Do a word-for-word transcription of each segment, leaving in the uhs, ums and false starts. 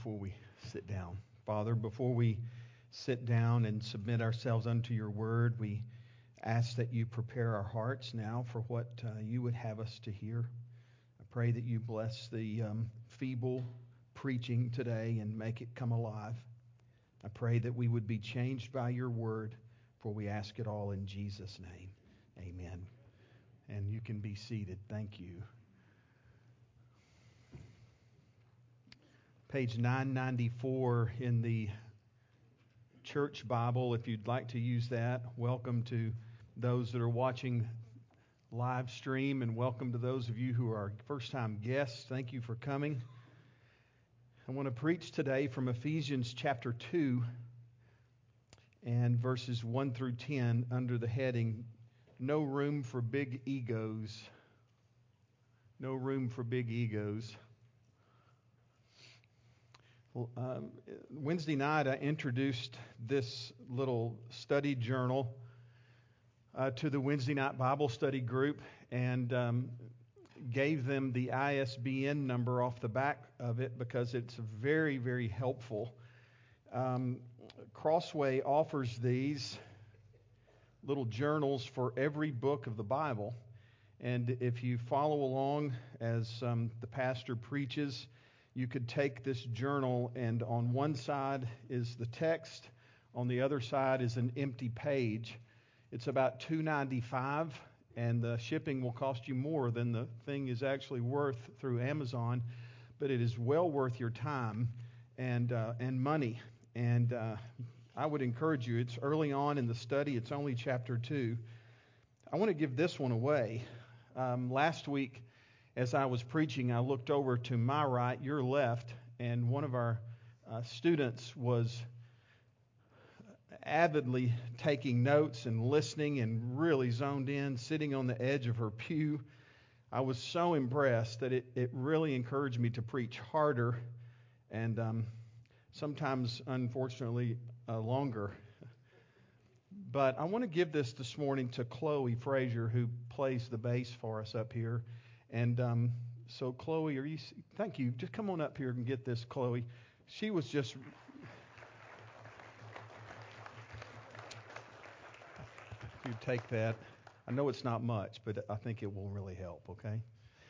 before we sit down. Father, before we sit down and submit ourselves unto your word, we ask that you prepare our hearts now for what uh, you would have us to hear. I pray that you bless the um, feeble preaching today and make it come alive. I pray that we would be changed by your word, for we ask it all in Jesus' name. Amen. And you can be seated. Thank you. Page nine ninety-four in the Church Bible, if you'd like to use that. Welcome to those that are watching live stream, and welcome to those of you who are first-time guests. Thank you for coming. I want to preach today from Ephesians chapter two and verses one through ten under the heading, No Room for Big Egos. No room for big egos. Well, um, Wednesday night I introduced this little study journal uh, to the Wednesday night Bible study group and um, gave them the I S B N number off the back of it because it's very, very helpful. Um, Crossway offers these little journals for every book of the Bible. And if you follow along as um, the pastor preaches, you could take this journal, and on one side is the text, on the other side is an empty page. It's about two dollars and ninety-five cents, and the shipping will cost you more than the thing is actually worth through Amazon, but it is well worth your time and uh, and money. And uh, I would encourage you, it's early on in the study, it's only chapter two. I want to give this one away. Um, last week, as I was preaching, I looked over to my right, your left, and one of our uh, students was avidly taking notes and listening and really zoned in, sitting on the edge of her pew. I was so impressed that it, it really encouraged me to preach harder and um, sometimes, unfortunately, uh, longer. But I want to give this this morning to Chloe Frazier, who plays the bass for us up here. And um, so, Chloe, are you? Thank you. Just come on up here and get this, Chloe. She was just. If you take that, I know it's not much, but I think it will really help. Okay.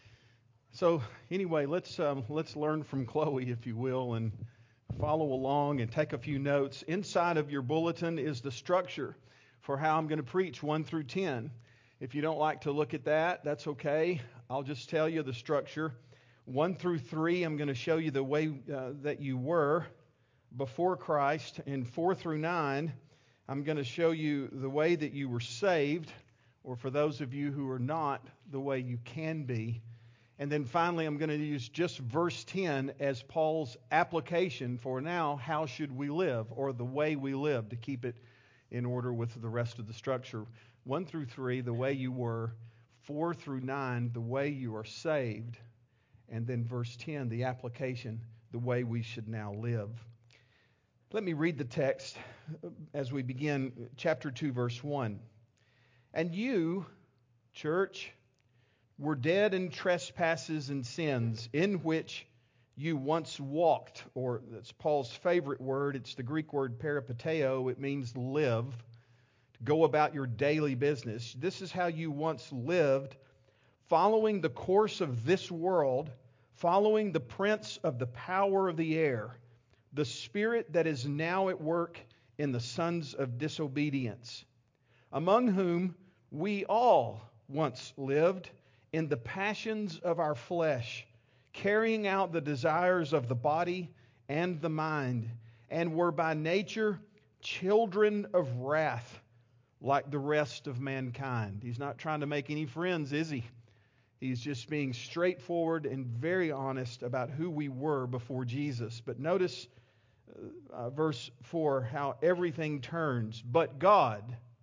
So anyway, let's um, let's learn from Chloe, if you will, and follow along and take a few notes. Inside of your bulletin is the structure for how I'm going to preach one through ten. If you don't like to look at that, that's okay. I'll just tell you the structure. one through three, I'm going to show you the way uh, that you were before Christ. And four through nine, I'm going to show you the way that you were saved, or for those of you who are not, the way you can be. And then finally, I'm going to use just verse ten as Paul's application for now, how should we live, or the way we live, to keep it in order with the rest of the structure. one through three, the way you were. four through nine, the way you are saved. And then verse ten, the application, the way we should now live. Let me read the text as we begin chapter two, verse one. And you, church, were dead in trespasses and sins, in which you once walked, or that's Paul's favorite word. It's the Greek word peripateo. It means live. Go about your daily business. This is how you once lived, following the course of this world, following the prince of the power of the air, the spirit that is now at work in the sons of disobedience, among whom we all once lived in the passions of our flesh, carrying out the desires of the body and the mind, and were by nature children of wrath, like the rest of mankind. He's not trying to make any friends, is he? He's just being straightforward and very honest about who we were before Jesus. But notice uh, verse four, how everything turns. But God,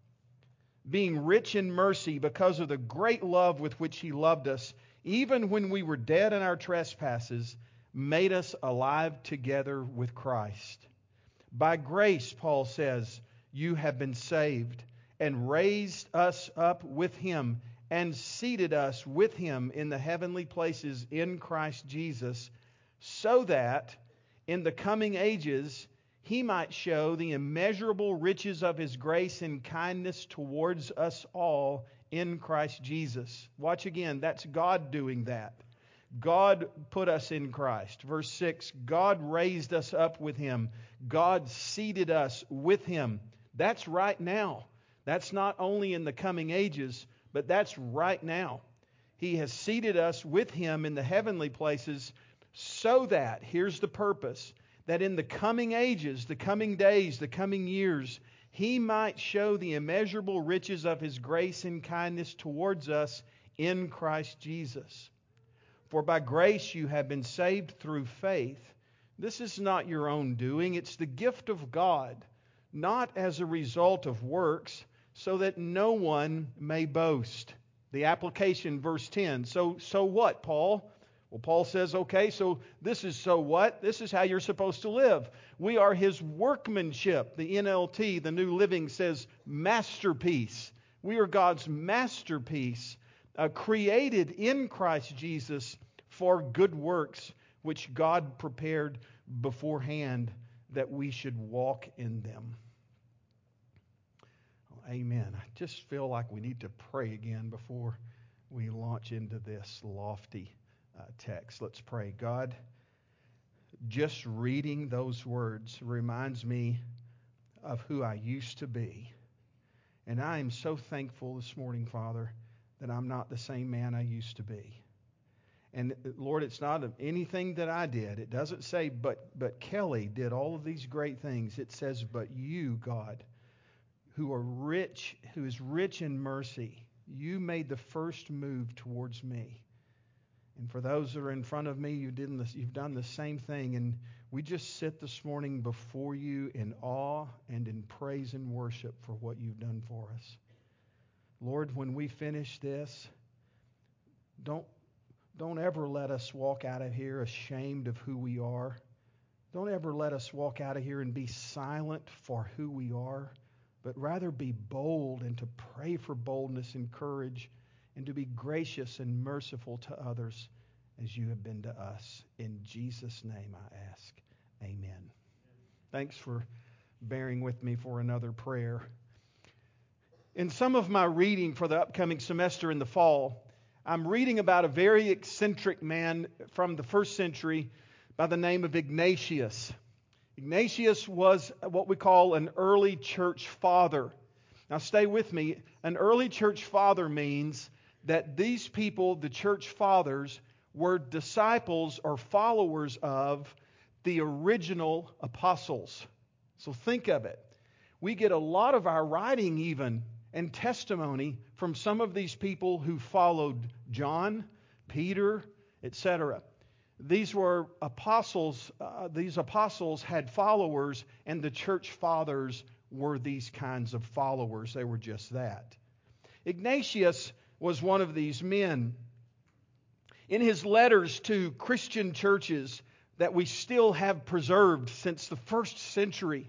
being rich in mercy because of the great love with which He loved us, even when we were dead in our trespasses, made us alive together with Christ. By grace, Paul says, you have been saved, and raised us up with Him, and seated us with Him in the heavenly places in Christ Jesus, so that in the coming ages He might show the immeasurable riches of His grace and kindness towards us all in Christ Jesus. Watch again, that's God doing that. God put us in Christ. Verse six, God raised us up with Him. God seated us with Him. That's right now. That's not only in the coming ages, but that's right now. He has seated us with Him in the heavenly places so that, here's the purpose, that in the coming ages, the coming days, the coming years, He might show the immeasurable riches of His grace and kindness towards us in Christ Jesus. For by grace you have been saved through faith. This is not your own doing, it's the gift of God, not as a result of works, so that no one may boast. The application, verse ten. So, so what, Paul? Well, Paul says, okay, so this is so what? This is how you're supposed to live. We are His workmanship. The N L T, the New Living, says masterpiece. We are God's masterpiece, uh, created in Christ Jesus for good works, which God prepared beforehand that we should walk in them. Amen. I just feel like we need to pray again before we launch into this lofty uh, text. Let's pray. God, just reading those words reminds me of who I used to be. And I am so thankful this morning, Father, that I'm not the same man I used to be. And Lord, it's not anything that I did. It doesn't say, but, but Kelly did all of these great things. It says, but you, God, who are rich, who is rich in mercy, you made the first move towards me. And for those that are in front of me, you did this, you've done the same thing. And we just sit this morning before you in awe and in praise and worship for what you've done for us. Lord, when we finish this, don't, don't ever let us walk out of here ashamed of who we are. Don't ever let us walk out of here and be silent for who we are, but rather be bold and to pray for boldness and courage and to be gracious and merciful to others as you have been to us. In Jesus' name I ask. Amen. Thanks for bearing with me for another prayer. In some of my reading for the upcoming semester in the fall, I'm reading about a very eccentric man from the first century by the name of Ignatius. Ignatius was what we call an early church father. Now stay with me. An early church father means that these people, the church fathers, were disciples or followers of the original apostles. So think of it. We get a lot of our writing even and testimony from some of these people who followed John, Peter, et cetera. These were apostles. Uh, these apostles had followers, and the church fathers were these kinds of followers. They were just that. Ignatius was one of these men. In his letters to Christian churches that we still have preserved since the first century,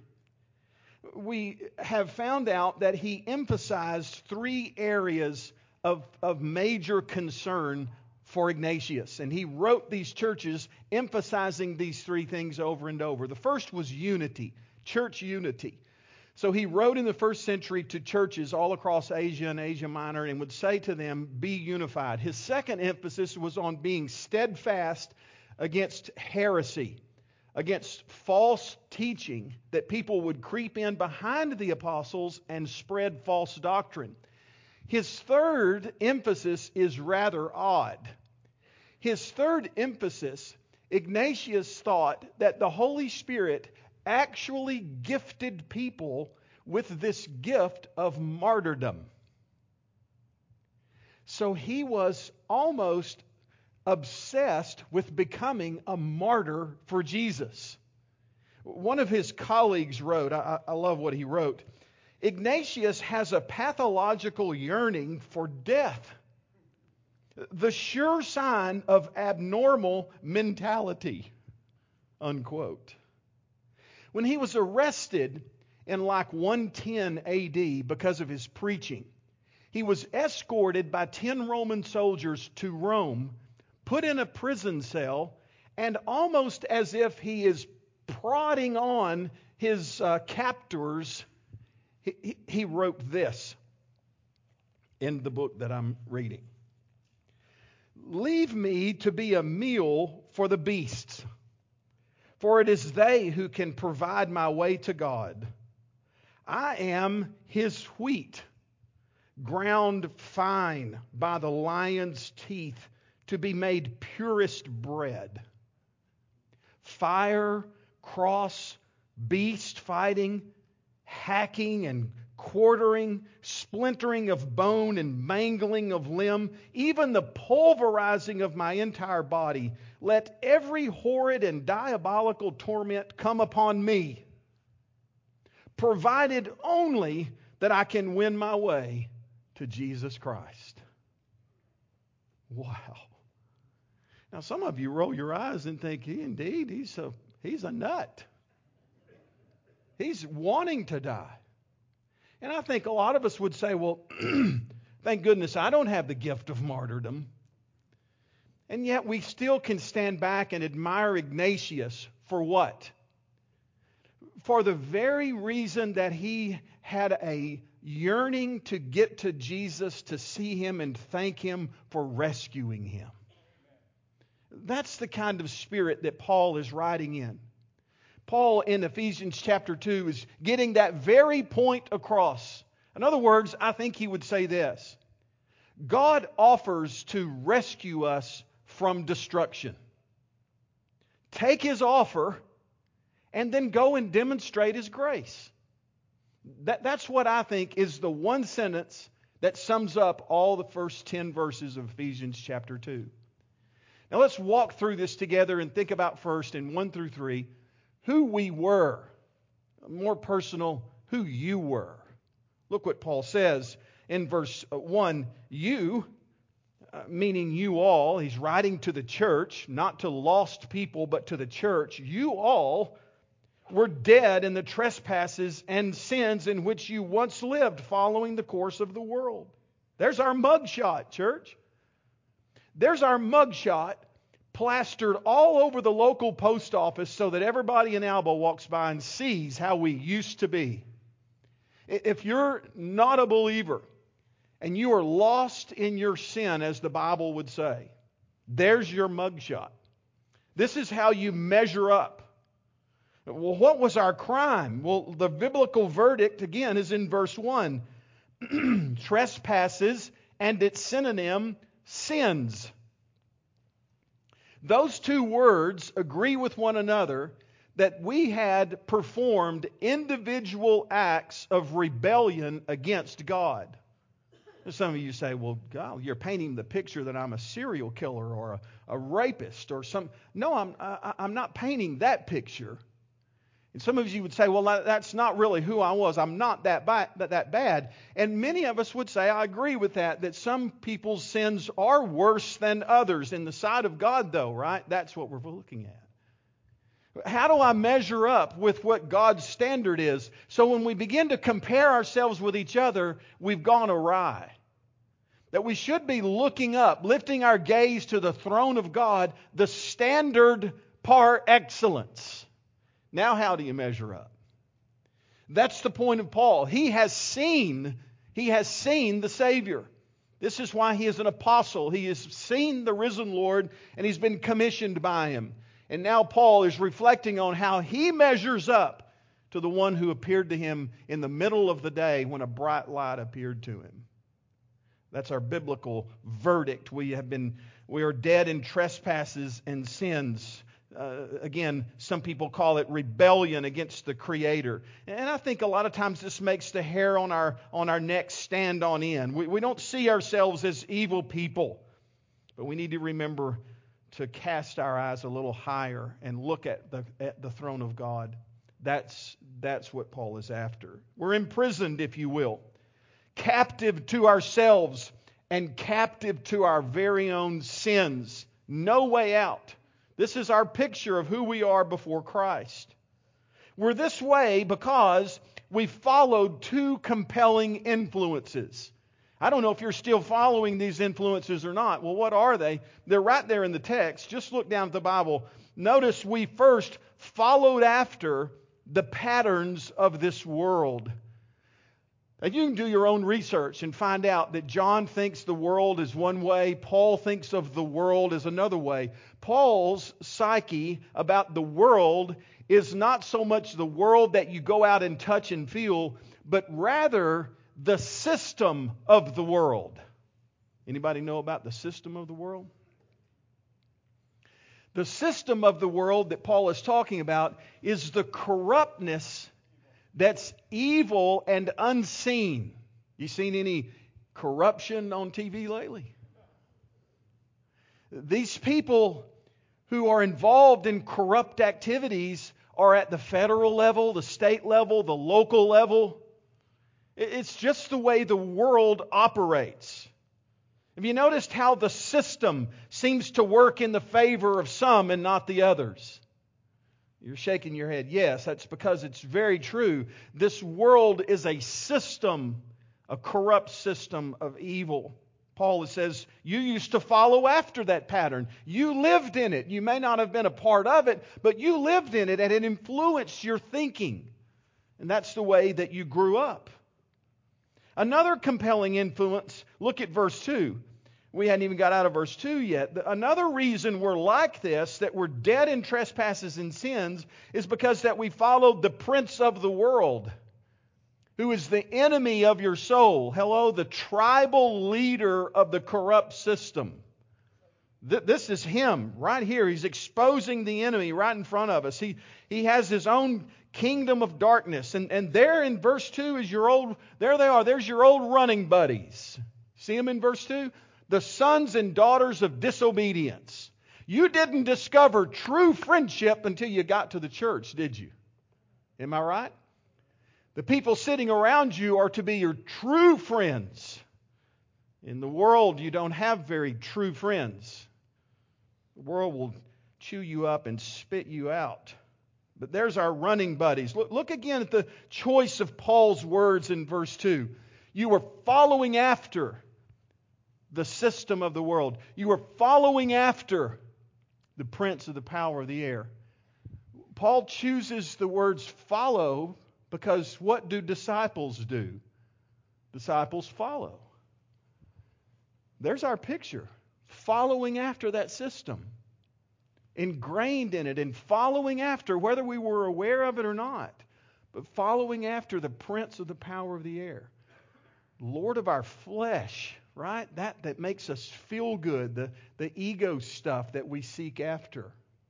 we have found out that he emphasized three areas of, of major concern for Ignatius. And he wrote these churches emphasizing these three things over and over. The first was unity, church unity. So he wrote in the first century to churches all across Asia and Asia Minor and would say to them, be unified. His second emphasis was on being steadfast against heresy, against false teaching that people would creep in behind the apostles and spread false doctrine. His third emphasis is rather odd. His third emphasis, Ignatius thought that the Holy Spirit actually gifted people with this gift of martyrdom. So he was almost obsessed with becoming a martyr for Jesus. One of his colleagues wrote, I, I love what he wrote, Ignatius has a pathological yearning for death, the sure sign of abnormal mentality, unquote. When he was arrested in like one ten A D because of his preaching, he was escorted by ten Roman soldiers to Rome, put in a prison cell, and almost as if he is prodding on his uh, captors, he, he, he wrote this in the book that I'm reading. Leave me to be a meal for the beasts, for it is they who can provide my way to God. I am his wheat, ground fine by the lion's teeth to be made purest bread. Fire, cross, beast fighting, hacking and quartering, splintering of bone and mangling of limb, even the pulverizing of my entire body. Let every horrid and diabolical torment come upon me, provided only that I can win my way to Jesus Christ. Wow. Now some of you roll your eyes and think, he indeed, he's a, he's a nut. He's wanting to die. And I think a lot of us would say, well, thank goodness I don't have the gift of martyrdom. And yet we still can stand back and admire Ignatius for what? For the very reason that he had a yearning to get to Jesus, to see him and thank him for rescuing him. That's the kind of spirit that Paul is writing in. Paul in Ephesians chapter two is getting that very point across. In other words, I think he would say this: God offers to rescue us from destruction. Take his offer and then go and demonstrate his grace. That, that's what I think is the one sentence that sums up all the first ten verses of Ephesians chapter two. Now let's walk through this together and think about first in one through three who we were. More personal, who you were. Look what Paul says in verse one. You, uh, meaning you all, he's writing to the church, not to lost people, but to the church. You all were dead in the trespasses and sins in which you once lived, following the course of the world. There's our mugshot, church. There's our mugshot plastered all over the local post office so that everybody in Alba walks by and sees how we used to be. If you're not a believer and you are lost in your sin, as the Bible would say, there's your mugshot. This is how you measure up. Well, what was our crime? Well, the biblical verdict, again, is in verse one. Trespasses, and its synonym, sins. Those two words agree with one another that we had performed individual acts of rebellion against God. Some of you say, well, God, you're painting the picture that I'm a serial killer or a, a rapist or some. No, I'm, I, I'm not painting that picture. And some of you would say, well, that's not really who I was. I'm not that bad, that bad. And many of us would say, I agree with that, that some people's sins are worse than others. In the sight of God, though, right? That's what we're looking at. How do I measure up with what God's standard is? So when we begin to compare ourselves with each other, we've gone awry. That we should be looking up, lifting our gaze to the throne of God, the standard par excellence. Now how do you measure up? That's the point of Paul. He has seen, he has seen the Savior. This is why he is an apostle. He has seen the risen Lord and he's been commissioned by him. And now Paul is reflecting on how he measures up to the one who appeared to him in the middle of the day when a bright light appeared to him. That's our biblical verdict. We have been, we are dead in trespasses and sins. Uh, again, some people call it rebellion against the Creator. And I think a lot of times this makes the hair on our on our neck stand on end. We, we don't see ourselves as evil people. But we need to remember to cast our eyes a little higher and look at the, at the throne of God. That's, that's what Paul is after. We're imprisoned, if you will. Captive to ourselves and captive to our very own sins. No way out. This is our picture of who we are before Christ. We're this way because we followed two compelling influences. I don't know if you're still following these influences or not. Well, what are they? They're right there in the text. Just look down at the Bible. Notice we first followed after the patterns of this world. And you can do your own research and find out that John thinks the world is one way, Paul thinks of the world as another way. Paul's psyche about the world is not so much the world that you go out and touch and feel, but rather the system of the world. Anybody know about the system of the world? The system of the world that Paul is talking about is the corruptness that's evil and unseen. You seen any corruption on T V lately? These people who are involved in corrupt activities are at the federal level, the state level, the local level. It's just the way the world operates. Have you noticed how the system seems to work in the favor of some and not the others? You're shaking your head. Yes, that's because it's very true. This world is a system, a corrupt system of evil. Paul says, you used to follow after that pattern. You lived in it. You may not have been a part of it, but you lived in it and it influenced your thinking. And that's the way that you grew up. Another compelling influence, look at verse two. We hadn't even got out of verse two yet. Another reason we're like this, that we're dead in trespasses and sins, is because that we followed the prince of the world, who is the enemy of your soul. Hello, the tribal leader of the corrupt system. This is him right here. He's exposing the enemy right in front of us. He, he has his own kingdom of darkness. And, and there in verse two is your old, there they are, there's your old running buddies. See them in verse two? The sons and daughters of disobedience. You didn't discover true friendship until you got to the church, did you? Am I right? The people sitting around you are to be your true friends. In the world, you don't have very true friends. The world will chew you up and spit you out. But there's our running buddies. Look, look again at the choice of Paul's words in verse two. You were following after the system of the world. You were following after the prince of the power of the air. Paul chooses the words follow because what do disciples do? Disciples follow. There's our picture. Following after that system. Ingrained in it and following after, whether we were aware of it or not, but following after the prince of the power of the air. Lord of our flesh, right? That, that makes us feel good, the, the ego stuff that we seek after.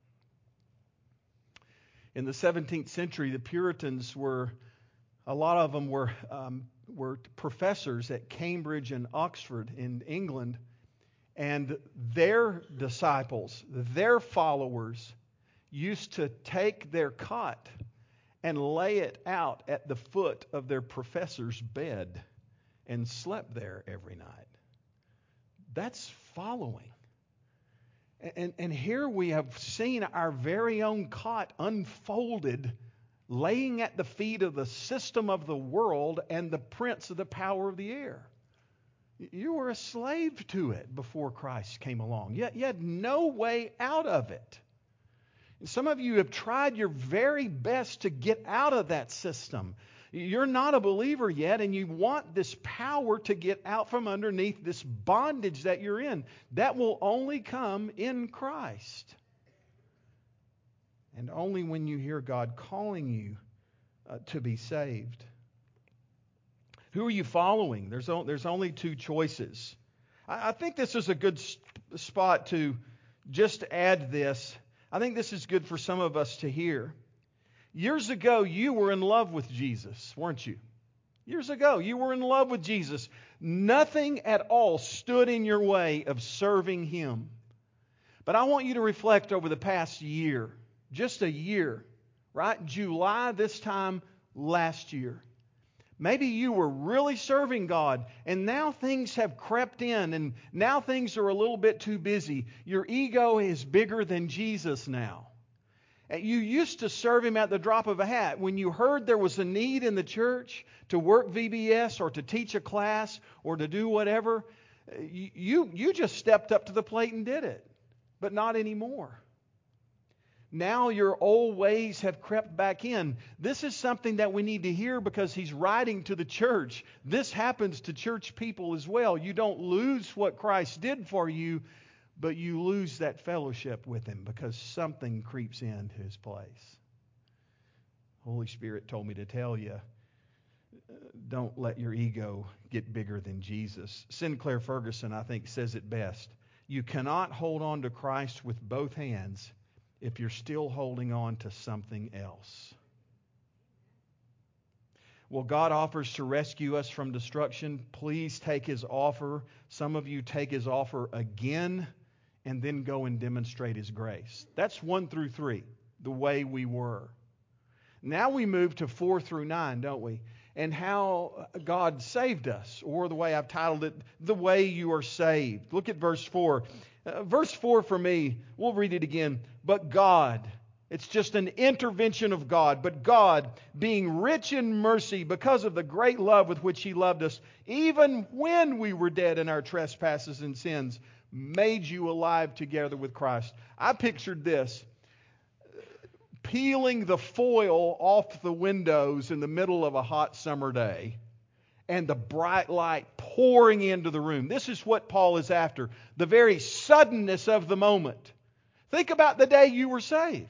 In the seventeenth century, the Puritans were, a lot of them were, um, were professors at Cambridge and Oxford in England. And their disciples, their followers, used to take their cot and lay it out at the foot of their professor's bed and slept there every night. That's following. And, and here we have seen our very own cot unfolded, laying at the feet of the system of the world and the prince of the power of the air. You were a slave to it before Christ came along. Yet you had no way out of it. And some of you have tried your very best to get out of that system. You're not a believer yet, and you want this power to get out from underneath this bondage that you're in. That will only come in Christ. And only when you hear God calling you uh, to be saved. Who are you following? There's, o- there's only two choices. I, I think this is a good sp- spot to just add this. I think this is good for some of us to hear. Years ago, you were in love with Jesus, weren't you? Years ago, you were in love with Jesus. Nothing at all stood in your way of serving Him. But I want you to reflect over the past year, just a year, right? July this time last year. Maybe you were really serving God, and now things have crept in, and now things are a little bit too busy. Your ego is bigger than Jesus now. You used to serve Him at the drop of a hat. When you heard there was a need in the church to work V B S or to teach a class or to do whatever, you, you just stepped up to the plate and did it. But not anymore. Now your old ways have crept back in. This is something that we need to hear because he's writing to the church. This happens to church people as well. You don't lose what Christ did for you, but you lose that fellowship with him because something creeps into his place. Holy Spirit told me to tell you, don't let your ego get bigger than Jesus. Sinclair Ferguson, I think, says it best. You cannot hold on to Christ with both hands if you're still holding on to something else. Well, God offers to rescue us from destruction. Please take his offer. Some of you take his offer again and then go and demonstrate his grace. That's one through three, the way we were. Now we move to four through nine, don't we? And how God saved us, or the way I've titled it, the way you are saved. Look at verse four. Uh, verse four for me, we'll read it again. But God, it's just an intervention of God. But God, being rich in mercy because of the great love with which he loved us, even when we were dead in our trespasses and sins, made you alive together with Christ. I pictured this. Peeling the foil off the windows in the middle of a hot summer day and the bright light pouring into the room. This is what Paul is after. The very suddenness of the moment. Think about the day you were saved.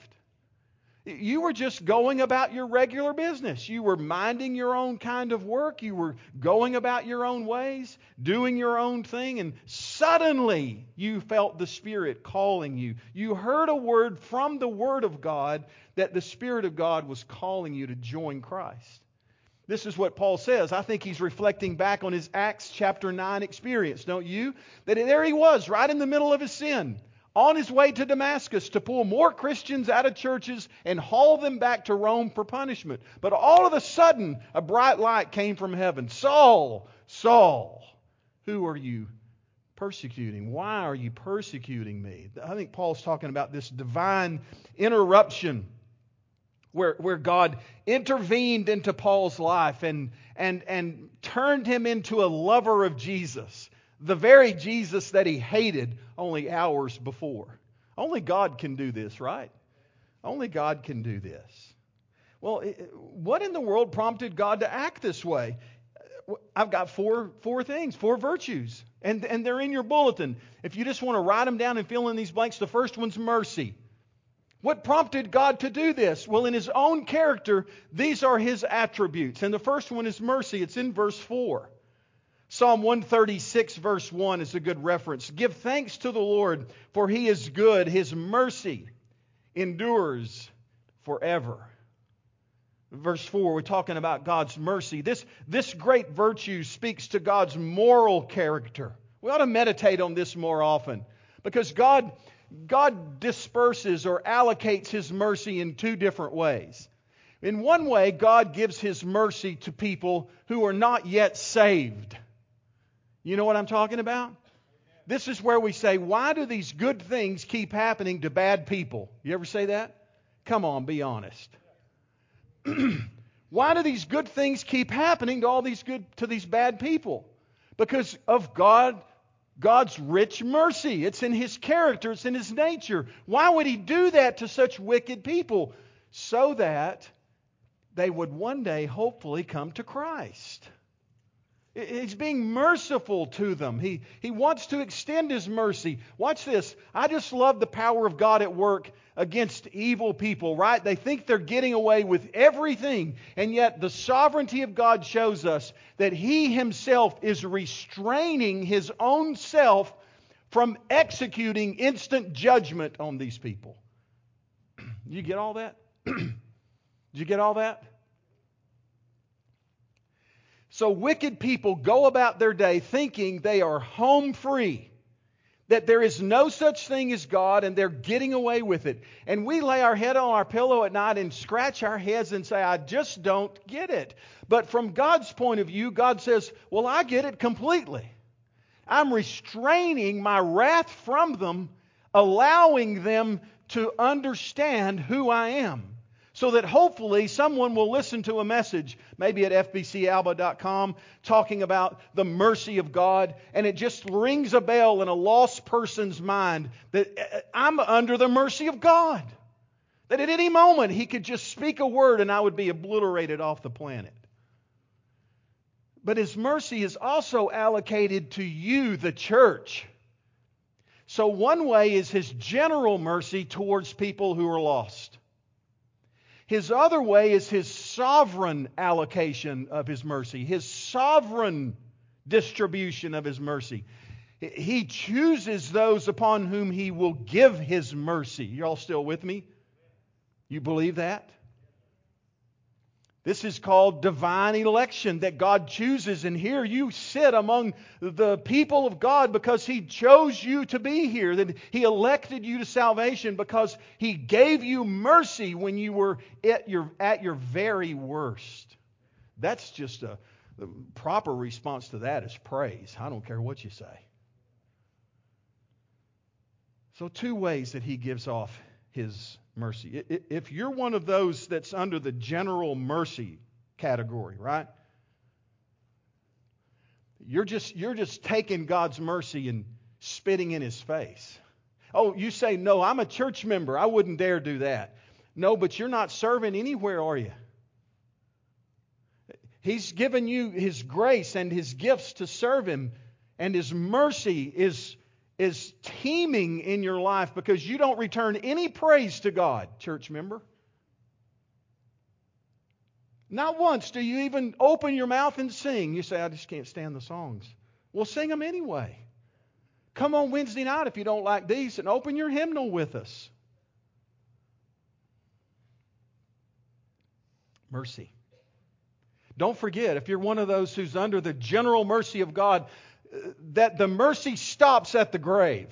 You were just going about your regular business. You were minding your own kind of work. You were going about your own ways, doing your own thing, and suddenly you felt the Spirit calling you. You heard a word from the Word of God that the Spirit of God was calling you to join Christ. This is what Paul says. I think he's reflecting back on his Acts chapter nine experience, don't you? That there he was, right in the middle of his sin, on his way to Damascus to pull more Christians out of churches and haul them back to Rome for punishment. But all of a sudden, a bright light came from heaven. Saul, Saul, who are you persecuting? Why are you persecuting me? I think Paul's talking about this divine interruption where, where God intervened into Paul's life and, and, and turned him into a lover of Jesus. The very Jesus that he hated only hours before. Only God can do this, right? Only God can do this. Well, what in the world prompted God to act this way? I've got four four things, four virtues, and, and they're in your bulletin. If you just want to write them down and fill in these blanks, the first one's mercy. What prompted God to do this? Well, in his own character, these are his attributes. And the first one is mercy. It's in verse four. Psalm one thirty-six verse one is a good reference. Give thanks to the Lord, for he is good. His mercy endures forever. Verse four, we're talking about God's mercy. This, this great virtue speaks to God's moral character. We ought to meditate on this more often because God, God disperses or allocates his mercy in two different ways. In one way, God gives his mercy to people who are not yet saved. You know what I'm talking about? This is where we say, why do these good things keep happening to bad people? You ever say that? Come on, be honest. Why do these good things keep happening to all these good to these bad people? Because of God, God's rich mercy. It's in his character, it's in his nature. Why would he do that to such wicked people? So that they would one day hopefully come to Christ. He's being merciful to them. He, he wants to extend his mercy. Watch this. I just love the power of God at work against evil people, right? They think they're getting away with everything. And yet the sovereignty of God shows us that he himself is restraining his own self from executing instant judgment on these people. You get all that? Did you get all that? So wicked people go about their day thinking they are home free, that there is no such thing as God and they're getting away with it. And we lay our head on our pillow at night and scratch our heads and say, I just don't get it. But from God's point of view, God says, well, I get it completely. I'm restraining my wrath from them, allowing them to understand who I am. So that hopefully someone will listen to a message, maybe at f b c alba dot com, talking about the mercy of God, and it just rings a bell in a lost person's mind that I'm under the mercy of God. That at any moment He could just speak a word and I would be obliterated off the planet. But His mercy is also allocated to you, the church. So one way is His general mercy towards people who are lost. His other way is His sovereign allocation of His mercy, His sovereign distribution of His mercy. He chooses those upon whom He will give His mercy. You all still with me? You believe that? This is called divine election, that God chooses. And here you sit among the people of God because He chose you to be here. That He elected you to salvation because He gave you mercy when you were at your, at your very worst. That's just a the proper response to that is praise. I don't care what you say. So two ways that He gives off His mercy. If you're one of those that's under the general mercy category, right? You're just you're just taking God's mercy and spitting in His face. Oh, you say, no, I'm a church member. I wouldn't dare do that. No, but you're not serving anywhere, are you? He's given you His grace and His gifts to serve Him, and His mercy is is teeming in your life because you don't return any praise to God, church member. Not once do you even open your mouth and sing. You say, I just can't stand the songs. Well, sing them anyway. Come on Wednesday night if you don't like these and open your hymnal with us. Mercy. Don't forget, if you're one of those who's under the general mercy of God, that the mercy stops at the grave.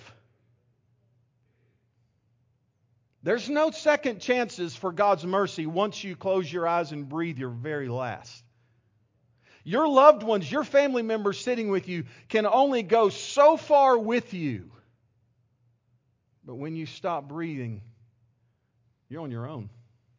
There's no second chances for God's mercy once you close your eyes and breathe your very last. Your loved ones, your family members sitting with you can only go so far with you. But when you stop breathing, you're on your own.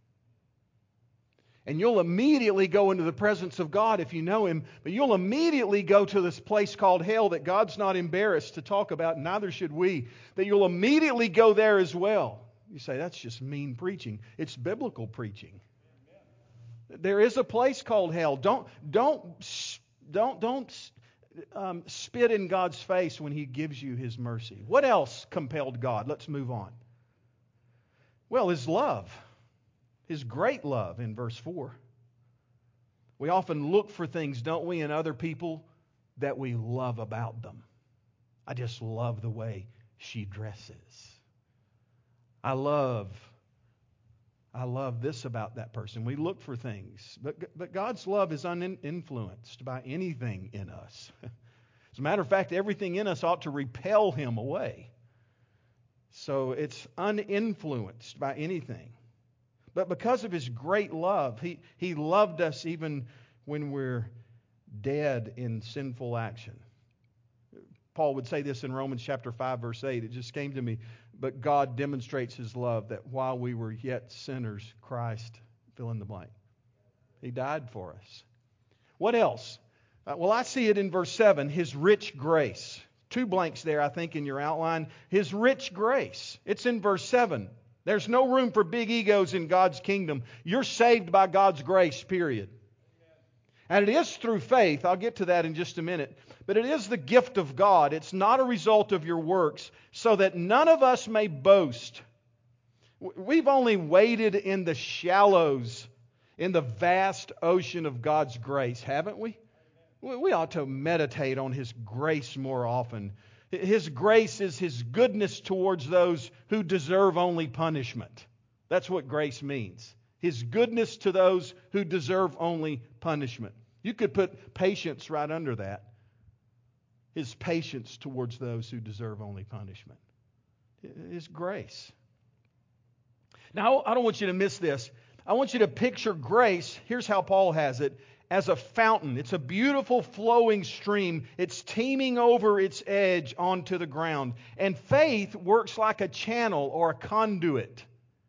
And you'll immediately go into the presence of God if you know Him. But you'll immediately go to this place called hell that God's not embarrassed to talk about, and neither should we. That you'll immediately go there as well. You say, that's just mean preaching. It's biblical preaching. There is a place called hell. Don't, don't, don't, don't um, spit in God's face when He gives you His mercy. What else compelled God? Let's move on. Well, His love. His great love in verse four. We often look for things, don't we, in other people that we love about them. I just love the way she dresses. I love, I love this about that person. We look for things. But, but God's love is uninfluenced by anything in us. As a matter of fact, everything in us ought to repel Him away. So it's uninfluenced by anything. But because of His great love, He, he loved us even when we're dead in sinful action. Paul would say this in Romans chapter five, verse eight. It just came to me. But God demonstrates His love that while we were yet sinners, Christ, fill in the blank. He died for us. What else? Uh, well, I see it in verse seven, His rich grace. Two blanks there, I think, in your outline. His rich grace. It's in verse seven. There's no room for big egos in God's kingdom. You're saved by God's grace, period. And it is through faith. I'll get to that in just a minute. But it is the gift of God. It's not a result of your works, so that none of us may boast. We've only waded in the shallows, in the vast ocean of God's grace, haven't we? We ought to meditate on His grace more often. His grace is His goodness towards those who deserve only punishment. That's what grace means. His goodness to those who deserve only punishment. You could put patience right under that. His patience towards those who deserve only punishment. His grace. Now, I don't want you to miss this. I want you to picture grace. Here's how Paul has it. As a fountain. It's a beautiful flowing stream. It's teeming over its edge onto the ground. And faith works like a channel or a conduit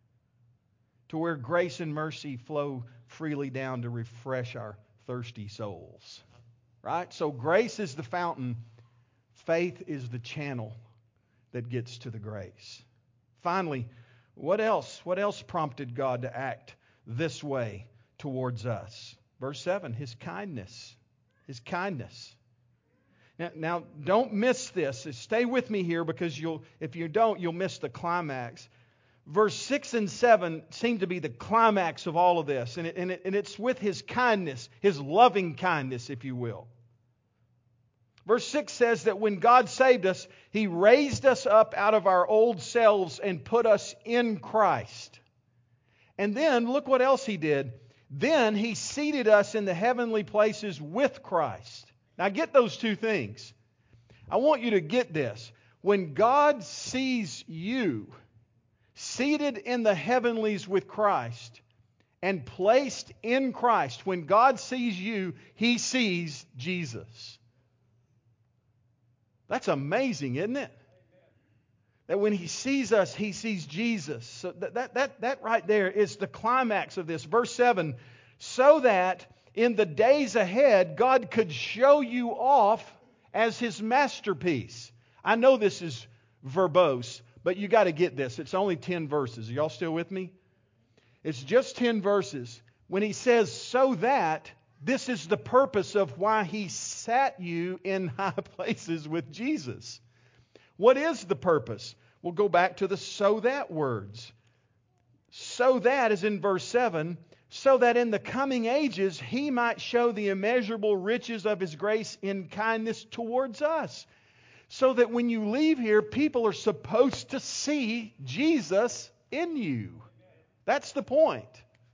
to where grace and mercy flow freely down to refresh our thirsty souls. Right? So grace is the fountain. Faith is the channel that gets to the grace. Finally, What else? What else prompted God to act this way towards us? Verse seven, His kindness. His kindness. Now, now don't miss this. Stay with me here because you'll, if you don't, you'll miss the climax. Verse six and seven seem to be the climax of all of this. And, it, and, it, and it's with His kindness, His loving kindness, if you will. Verse six says that when God saved us, He raised us up out of our old selves and put us in Christ. And then, look what else He did. Then He seated us in the heavenly places with Christ. Now get those two things. I want you to get this. When God sees you seated in the heavenlies with Christ and placed in Christ, when God sees you, He sees Jesus. That's amazing, isn't it? That when He sees us, He sees Jesus. So that, that, that, that right there is the climax of this. Verse seven, so that in the days ahead, God could show you off as His masterpiece. I know this is verbose, but you got to get this. It's only ten verses. Are y'all still with me? It's just ten verses. When He says, so that, this is the purpose of why He sat you in high places with Jesus. What is the purpose? We'll go back to the so that words. So that is in verse seven, so that in the coming ages He might show the immeasurable riches of His grace in kindness towards us. So that when you leave here, people are supposed to see Jesus in you. That's the point.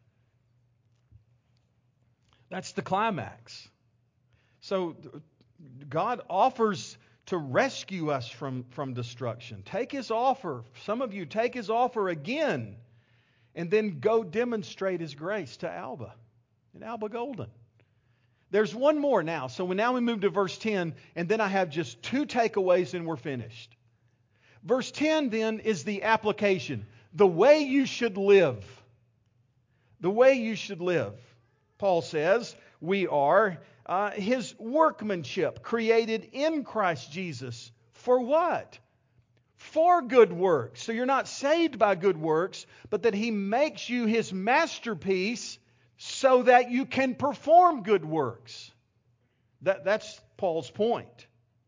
That's the climax. So God offers to rescue us from, from destruction. Take His offer. Some of you take His offer again and then go demonstrate His grace to Alba and Alba Golden. There's one more now. So now we move to verse ten, and then I have just two takeaways and we're finished. Verse ten then is the application. The way you should live. The way you should live. Paul says, we are uh, His workmanship, created in Christ Jesus. For what? For good works. So you're not saved by good works, but that He makes you His masterpiece so that you can perform good works. That, that's Paul's point.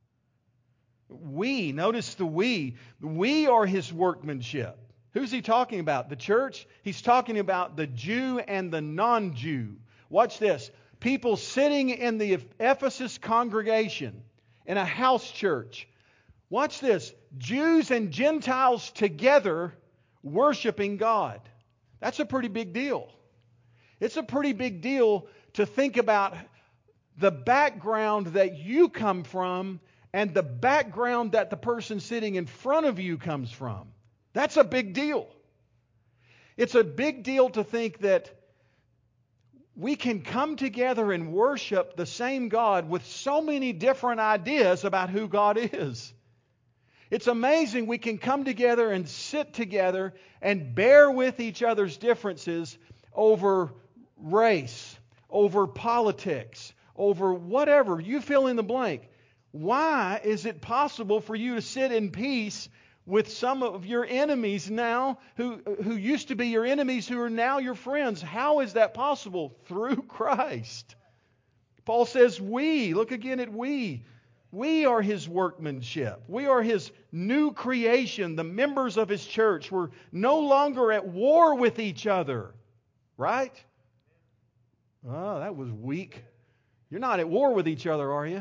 We, notice the we, we are His workmanship. Who's he talking about? The church? He's talking about the Jew and the non-Jew. Watch this. People sitting in the Ephesus congregation in a house church. Watch this. Jews and Gentiles together worshiping God. That's a pretty big deal. It's a pretty big deal to think about the background that you come from and the background that the person sitting in front of you comes from. That's a big deal. It's a big deal to think that we can come together and worship the same God with so many different ideas about who God is. It's amazing we can come together and sit together and bear with each other's differences over race, over politics, over whatever. You fill in the blank. Why is it possible for you to sit in peace with some of your enemies now who, who used to be your enemies who are now your friends? How is that possible? Through Christ. Paul says we. Look again at we. We are His workmanship. We are His new creation, the members of His church. We're no longer at war with each other. Right? Oh, that was weak. You're not at war with each other, are you?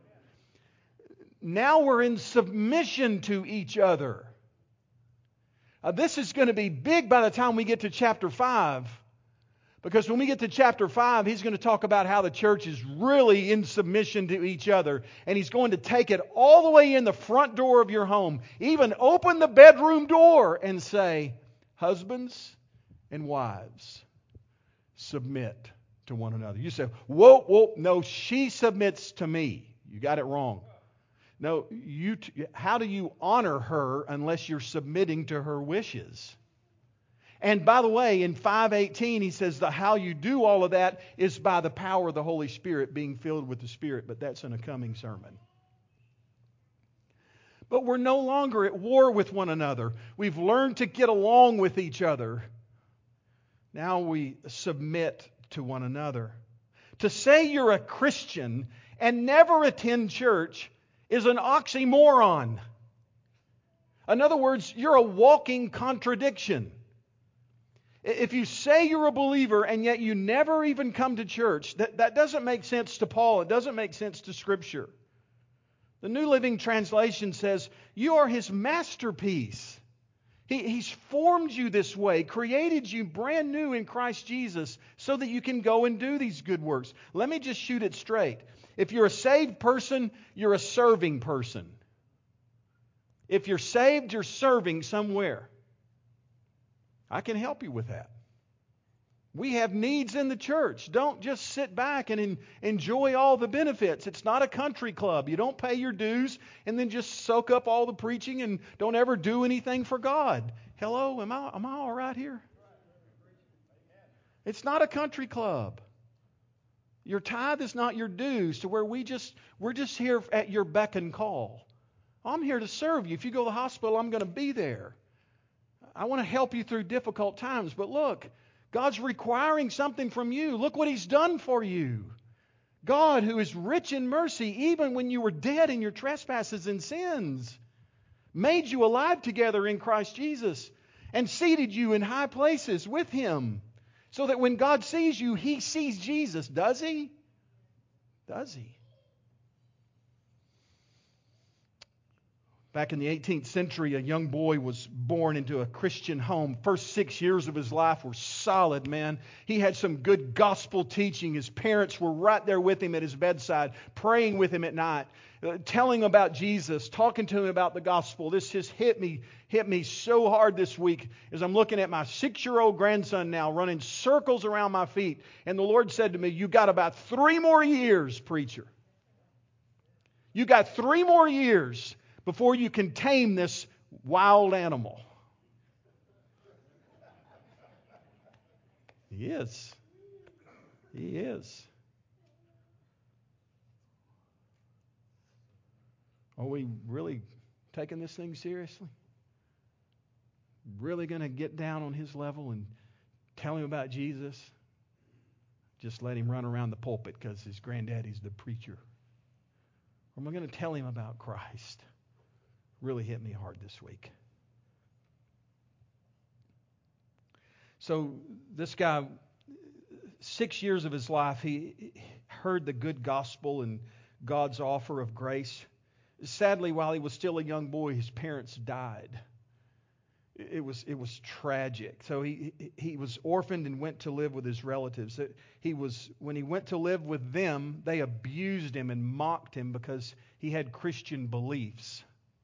Now we're in submission to each other. Uh, this is going to be big by the time we get to chapter five. Because when we get to chapter five, he's going to talk about how the church is really in submission to each other. And he's going to take it all the way in the front door of your home. Even open the bedroom door and say, husbands and wives, submit to one another. You say, whoa, whoa, no, she submits to me. You got it wrong. No, you. T- how do you honor her unless you're submitting to her wishes? And by the way, in five eighteen, he says the how you do all of that is by the power of the Holy Spirit, being filled with the Spirit. But that's in a coming sermon. But we're no longer at war with one another. We've learned to get along with each other. Now we submit to one another. To say you're a Christian and never attend church is an oxymoron. In other words, you're a walking contradiction. If you say you're a believer and yet you never even come to church, that, that doesn't make sense to Paul. It doesn't make sense to Scripture. The New Living Translation says, you are His masterpiece. He, he's formed you this way, created you brand new in Christ Jesus so that you can go and do these good works. Let me just shoot it straight. If you're a saved person, you're a serving person. If you're saved, you're serving somewhere. I can help you with that. We have needs in the church. Don't just sit back and en- enjoy all the benefits. It's not a country club. You don't pay your dues and then just soak up all the preaching and don't ever do anything for God. Hello, am I, am I all right here? It's not a country club. Your tithe is not your dues to where we just, we're just here at your beck and call. I'm here to serve you. If you go to the hospital, I'm going to be there. I want to help you through difficult times. But look, God's requiring something from you. Look what He's done for you. God, who is rich in mercy, even when you were dead in your trespasses and sins, made you alive together in Christ Jesus and seated you in high places with Him, so that when God sees you, He sees Jesus. Does He? Does He? Back in the eighteenth century, a young boy was born into a Christian home. First six years of his life were solid, man. He had some good gospel teaching. His parents were right there with him at his bedside, praying with him at night, uh, telling about Jesus, talking to him about the gospel. This just hit me, hit me so hard this week as I'm looking at my six-year-old grandson now running circles around my feet. And the Lord said to me, "You got about three more years, preacher. You got three more years before you can tame this wild animal." He is. He is. Are we really taking this thing seriously? Really going to get down on his level and tell him about Jesus? Just let him run around the pulpit because his granddaddy's the preacher. Or am I going to tell him about Christ? Really hit me hard this week. So this guy, six years of his life, he heard the good gospel and God's offer of grace. Sadly, while he was still a young boy, his parents died. It was it was tragic. So he he was orphaned and went to live with his relatives. He was when he went to live with them, they abused him and mocked him because he had Christian beliefs.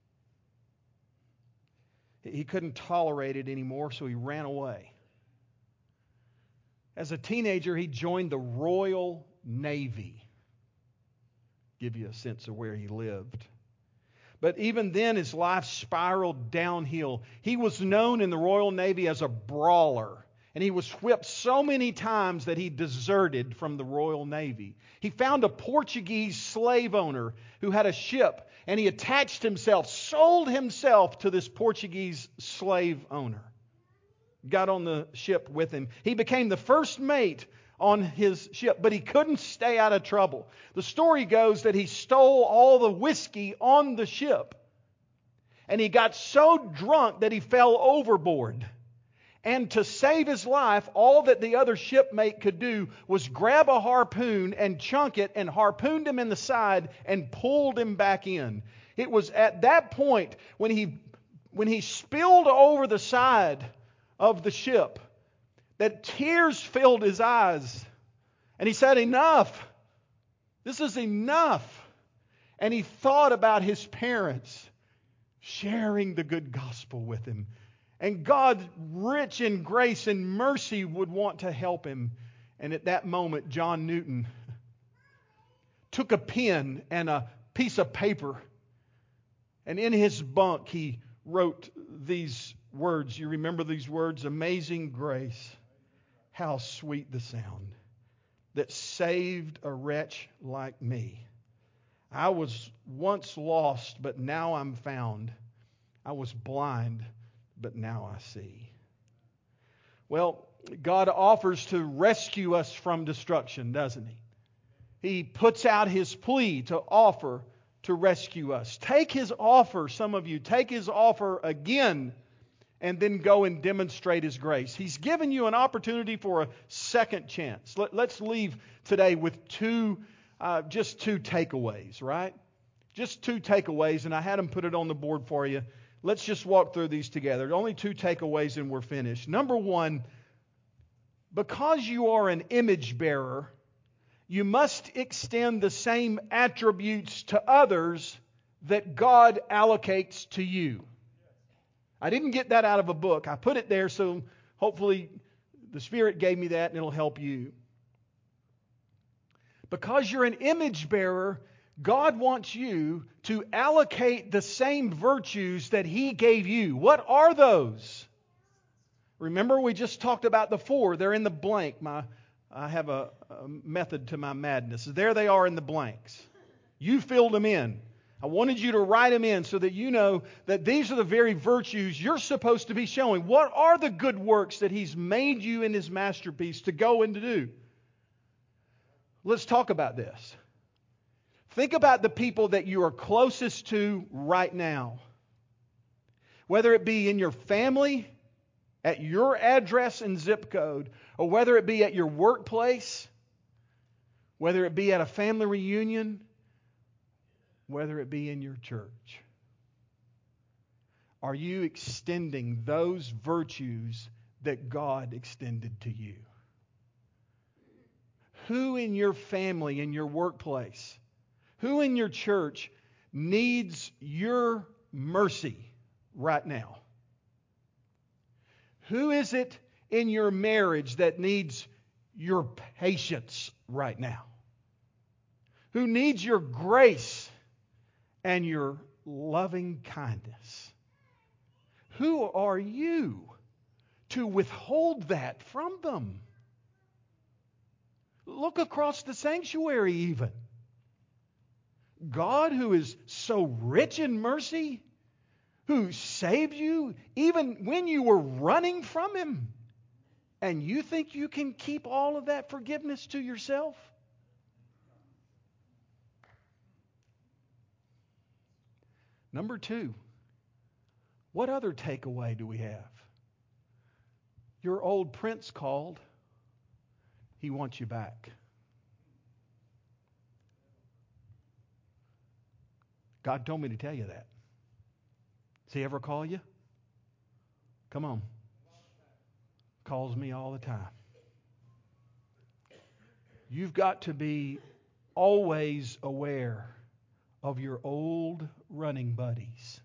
He couldn't tolerate it anymore, so he ran away. As a teenager, he joined the Royal Navy. Give you a sense of where he lived. But even then, his life spiraled downhill. He was known in the Royal Navy as a brawler. And he was whipped so many times that he deserted from the Royal Navy. He found a Portuguese slave owner who had a ship, and he attached himself, sold himself to this Portuguese slave owner. Got on the ship with him. He became the first mate on his ship, but he couldn't stay out of trouble. The story goes that he stole all the whiskey on the ship, and he got so drunk that he fell overboard. And to save his life, all that the other shipmate could do was grab a harpoon and chunk it and harpooned him in the side and pulled him back in. It was at that point when he when he spilled over the side of the ship that tears filled his eyes. And he said, "Enough. This is enough." And he thought about his parents sharing the good gospel with him. And God, rich in grace and mercy, would want to help him. And at that moment, John Newton took a pen and a piece of paper. And in his bunk, he wrote these words. You remember these words? "Amazing grace, how sweet the sound that saved a wretch like me. I was once lost, but now I'm found. I was blind, but now I see. Well, God offers to rescue us from destruction, doesn't He? He puts out His plea to offer to rescue us. Take His offer, some of you, take His offer again and then go and demonstrate His grace. He's given you an opportunity for a second chance. Let, let's leave today with two, uh, just two takeaways, right? Just two takeaways, and I had them put it on the board for you. Let's just walk through these together. Only two takeaways and we're finished. Number one, because you are an image bearer, you must extend the same attributes to others that God allocates to you. I didn't get that out of a book. I put it there so hopefully the Spirit gave me that and it'll help you. Because you're an image bearer, God wants you to allocate the same virtues that He gave you. What are those? Remember, we just talked about the four. They're in the blank. My, I have a, a method to my madness. There they are in the blanks. You filled them in. I wanted you to write them in so that you know that these are the very virtues you're supposed to be showing. What are the good works that He's made you in His masterpiece to go and to do? Let's talk about this. Think about the people that you are closest to right now. Whether it be in your family, at your address and zip code, or whether it be at your workplace, whether it be at a family reunion, whether it be in your church. Are you extending those virtues that God extended to you? Who in your family, in your workplace, who in your church needs your mercy right now? Who is it in your marriage that needs your patience right now? Who needs your grace and your loving kindness? Who are you to withhold that from them? Look across the sanctuary even. God, who is so rich in mercy, who saved you even when you were running from Him, and you think you can keep all of that forgiveness to yourself? Number two, what other takeaway do we have? Your old prince called. He wants you back. God told me to tell you that. Does He ever call you? Come on. Calls me all the time. You've got to be always aware of your old running buddies.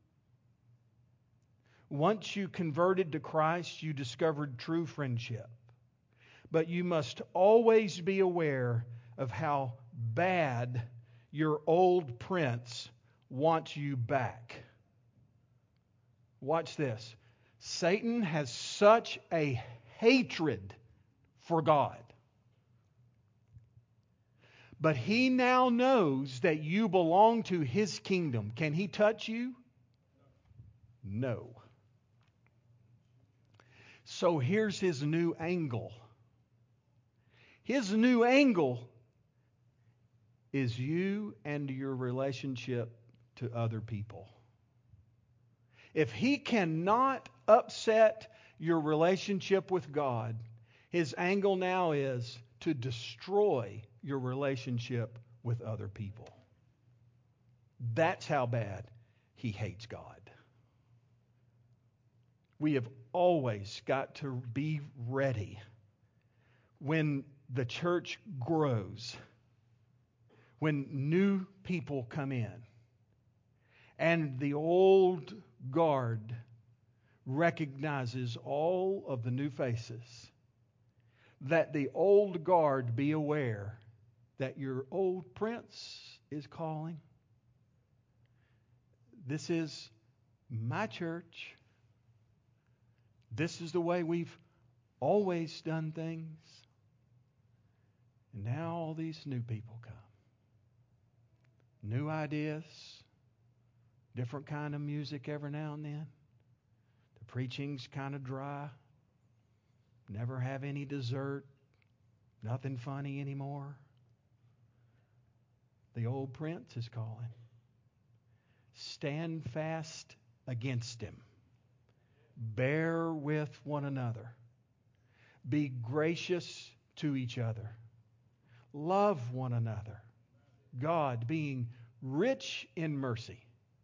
Once you converted to Christ, you discovered true friendship. But you must always be aware of how bad your old prince wants you back. Watch this. Satan has such a hatred for God. But he now knows that you belong to his kingdom. Can he touch you? No. So here's his new angle. His new angle is you and your relationship to other people. If he cannot upset your relationship with God, his angle now is to destroy your relationship with other people. That's how bad he hates God. We have always got to be ready when the church grows, when new people come in, and the old guard recognizes all of the new faces, that the old guard be aware that your old prince is calling. This is my church. This is the way we've always done things. And now all these new people come. new ideas, different kind of music every now and then. The preaching's kind of dry. Never have any dessert. Nothing funny anymore. The old prince is calling. Stand fast against him. Bear with one another. Be gracious to each other. Love one another. God, being rich in mercy,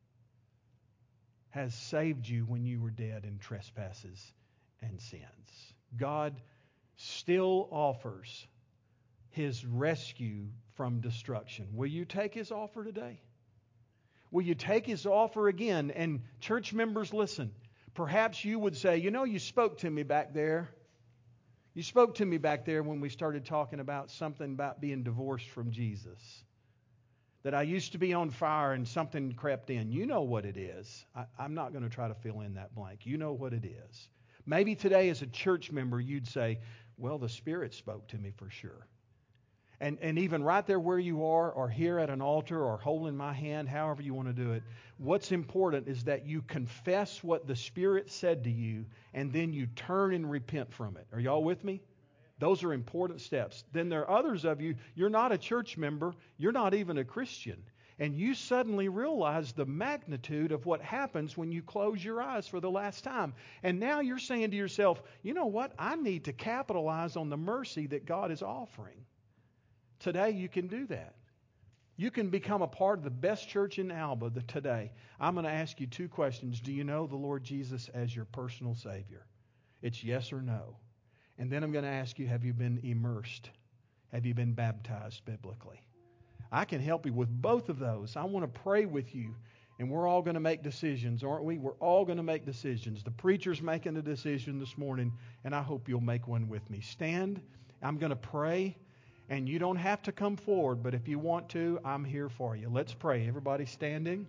has saved you when you were dead in trespasses and sins. God still offers His rescue from destruction. Will you take His offer today? Will you take His offer again? And church members, listen. Perhaps you would say, you know, you spoke to me back there. You spoke to me back there when we started talking about something about being divorced from Jesus. That I used to be on fire and something crept in. You know what it is. I, I'm not going to try to fill in that blank. You know what it is. Maybe today as a church member you'd say, well, the Spirit spoke to me for sure. And, and even right there where you are, or here at an altar, or holding my hand, however you want to do it, what's important is that you confess what the Spirit said to you, and then you turn and repent from it. Are y'all with me? Those are important steps. Then there are others of you, you're not a church member, you're not even a Christian, and you suddenly realize the magnitude of what happens when you close your eyes for the last time. And now you're saying to yourself, you know what? I need to capitalize on the mercy that God is offering. Today you can do that. You can become a part of the best church in Alba today. I'm going to ask you two questions. Do you know the Lord Jesus as your personal Savior? It's yes or no. And then I'm going to ask you, have you been immersed? Have you been baptized biblically? I can help you with both of those. I want to pray with you. And we're all going to make decisions, aren't we? We're all going to make decisions. The preacher's making a decision this morning, and I hope you'll make one with me. Stand. I'm going to pray. And you don't have to come forward, but if you want to, I'm here for you. Let's pray. Everybody standing.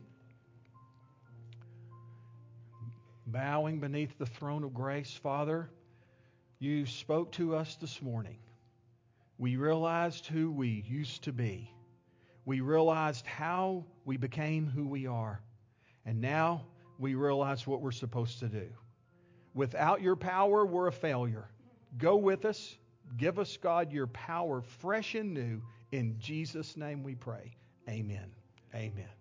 Bowing beneath the throne of grace. Father, you spoke to us this morning. We realized who we used to be. We realized how we became who we are. And now we realize what we're supposed to do. Without your power, we're a failure. Go with us. Give us, God, your power fresh and new. In Jesus' name we pray. Amen. Amen.